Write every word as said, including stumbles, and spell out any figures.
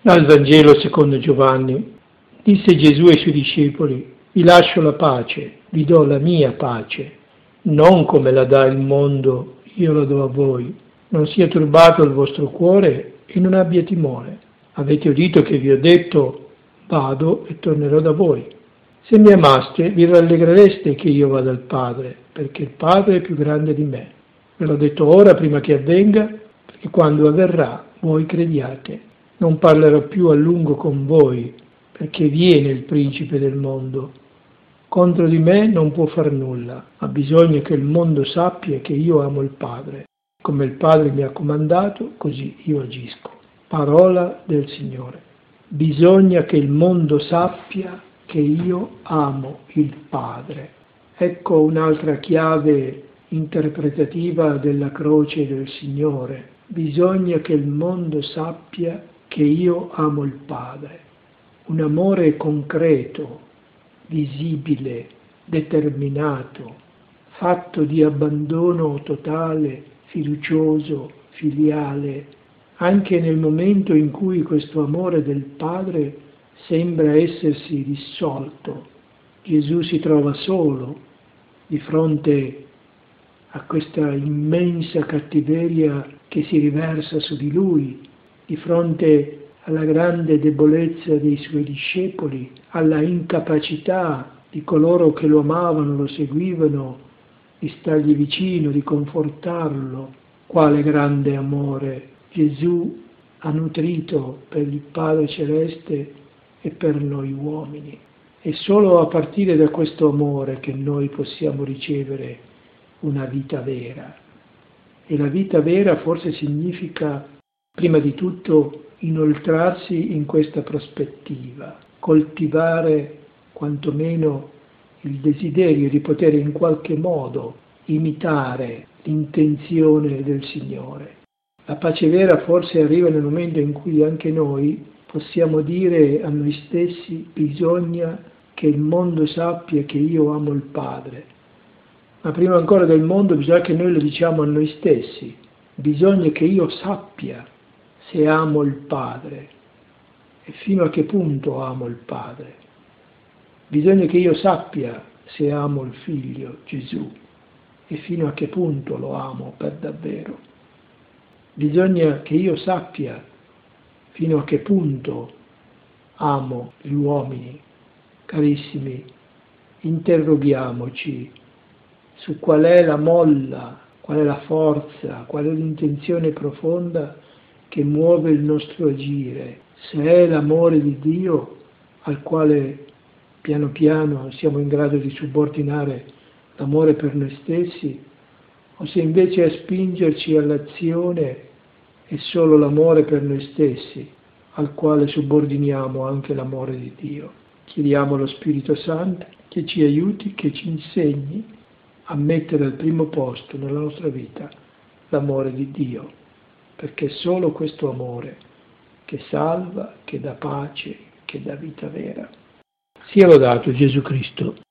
Dal Vangelo secondo Giovanni. Disse Gesù ai suoi discepoli: vi lascio la pace, vi do la mia pace, non come la dà il mondo, io la do a voi. Non sia turbato il vostro cuore e non abbia timore. Avete udito che vi ho detto: vado e tornerò da voi. Se mi amaste, vi rallegrereste che io vada al Padre, perché il Padre è più grande di me. Ve l'ho detto ora prima che avvenga, perché quando avverrà voi crediate. Non parlerò più a lungo con voi, perché viene il principe del mondo. Contro di me non può far nulla, ma bisogna che il mondo sappia che io amo il Padre. Come il Padre mi ha comandato, così io agisco. Parola del Signore. Bisogna che il mondo sappia che io amo il Padre. Ecco un'altra chiave interpretativa della croce del Signore. Bisogna che il mondo sappia che io amo il Padre. Un amore concreto, visibile, determinato, fatto di abbandono totale, fiducioso, filiale, anche nel momento in cui questo amore del Padre sembra essersi dissolto. Gesù si trova solo di fronte a questa immensa cattiveria che si riversa su di lui, di fronte alla grande debolezza dei suoi discepoli, alla incapacità di coloro che lo amavano, lo seguivano, di stargli vicino, di confortarlo. Quale grande amore Gesù ha nutrito per il Padre Celeste e per noi uomini. È solo a partire da questo amore che noi possiamo ricevere una vita vera. E la vita vera forse significa, prima di tutto, inoltrarsi in questa prospettiva, coltivare quantomeno il desiderio di poter in qualche modo imitare l'intenzione del Signore. La pace vera forse arriva nel momento in cui anche noi possiamo dire a noi stessi: bisogna che il mondo sappia che io amo il Padre. Ma prima ancora del mondo bisogna che noi lo diciamo a noi stessi: bisogna che io sappia se amo il Padre e fino a che punto amo il Padre. Bisogna che io sappia se amo il Figlio Gesù e fino a che punto lo amo per davvero. Bisogna che io sappia fino a che punto amo gli uomini. Carissimi, interroghiamoci su qual è la molla, qual è la forza, qual è l'intenzione profonda che muove il nostro agire. Se è l'amore di Dio al quale piano piano siamo in grado di subordinare l'amore per noi stessi, o se invece a spingerci all'azione è solo l'amore per noi stessi, al quale subordiniamo anche l'amore di Dio. Chiediamo allo Spirito Santo che ci aiuti, che ci insegni a mettere al primo posto nella nostra vita l'amore di Dio, perché è solo questo amore che salva, che dà pace, che dà vita vera. Sia lodato Gesù Cristo.